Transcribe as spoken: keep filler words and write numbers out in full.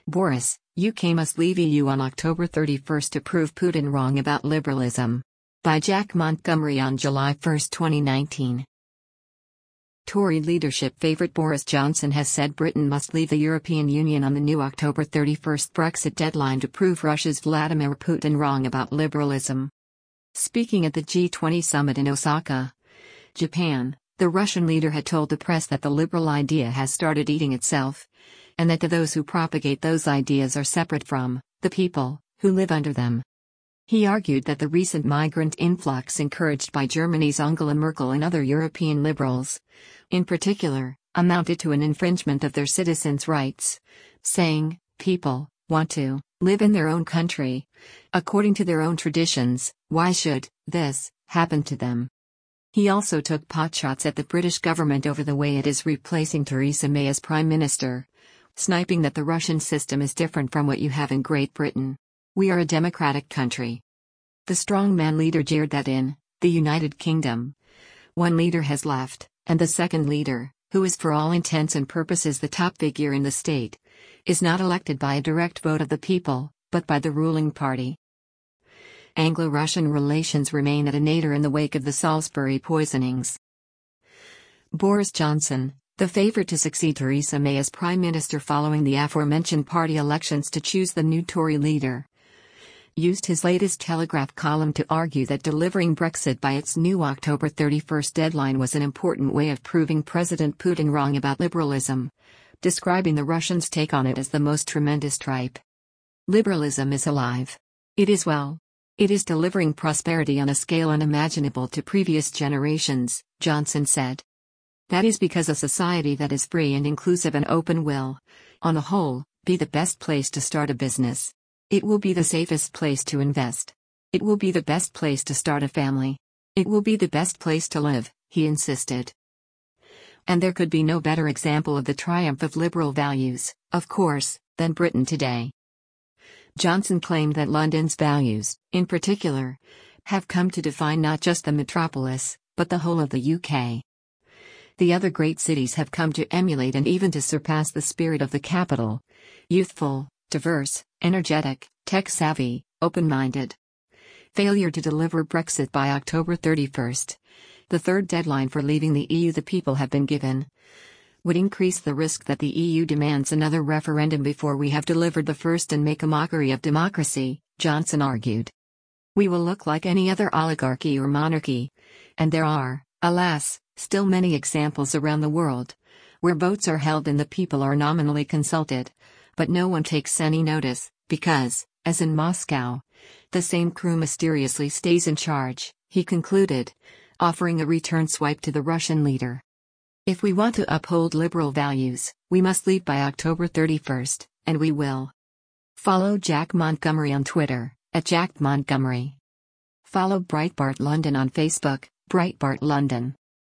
Boris, U K must leave E U on October thirty-first to prove Putin wrong about liberalism. By Jack Montgomery on July first, twenty nineteen. Tory leadership favourite Boris Johnson has said Britain must leave the European Union on the new October thirty-first Brexit deadline to prove Russia's Vladimir Putin wrong about liberalism. Speaking at the G twenty summit in Osaka, Japan, the Russian leader had told the press that the liberal idea has started eating itself, and that to those who propagate those ideas are separate from the people who live under them. He argued that the recent migrant influx encouraged by Germany's Angela Merkel and other European liberals, in particular, amounted to an infringement of their citizens' rights, saying, people want to live in their own country, according to their own traditions. Why should this happen to them? He also took potshots at the British government over the way it is replacing Theresa May as Prime Minister, sniping that the Russian system is different from what you have in Great Britain. We are a democratic country. The strongman leader jeered that in the United Kingdom, one leader has left, and the second leader, who is for all intents and purposes the top figure in the state, is not elected by a direct vote of the people, but by the ruling party. Anglo-Russian relations remain at a nadir in the wake of the Salisbury poisonings. Boris Johnson, the favourite to succeed Theresa May as Prime Minister following the aforementioned party elections to choose the new Tory leader, used his latest Telegraph column to argue that delivering Brexit by its new October thirty-first deadline was an important way of proving President Putin wrong about liberalism, describing the Russians' take on it as the most tremendous tripe. Liberalism is alive. It is well. It is delivering prosperity on a scale unimaginable to previous generations, Johnson said. That is because a society that is free and inclusive and open will, on the whole, be the best place to start a business. It will be the safest place to invest. It will be the best place to start a family. It will be the best place to live, he insisted. And there could be no better example of the triumph of liberal values, of course, than Britain today. Johnson claimed that London's values, in particular, have come to define not just the metropolis, but the whole of the U K. The other great cities have come to emulate and even to surpass the spirit of the capital: youthful, diverse, energetic, tech-savvy, open-minded. Failure to deliver Brexit by October thirty-first, the third deadline for leaving the E U the people have been given, would increase the risk that the E U demands another referendum before we have delivered the first and make a mockery of democracy, Johnson argued. We will look like any other oligarchy or monarchy, and there are, alas, still many examples around the world, where votes are held and the people are nominally consulted, but no one takes any notice, because, as in Moscow, the same crew mysteriously stays in charge, he concluded, offering a return swipe to the Russian leader. If we want to uphold liberal values, we must leave by October thirty-first, and we will. Follow Jack Montgomery on Twitter, at Jack Montgomery. Follow Breitbart London on Facebook, Breitbart London.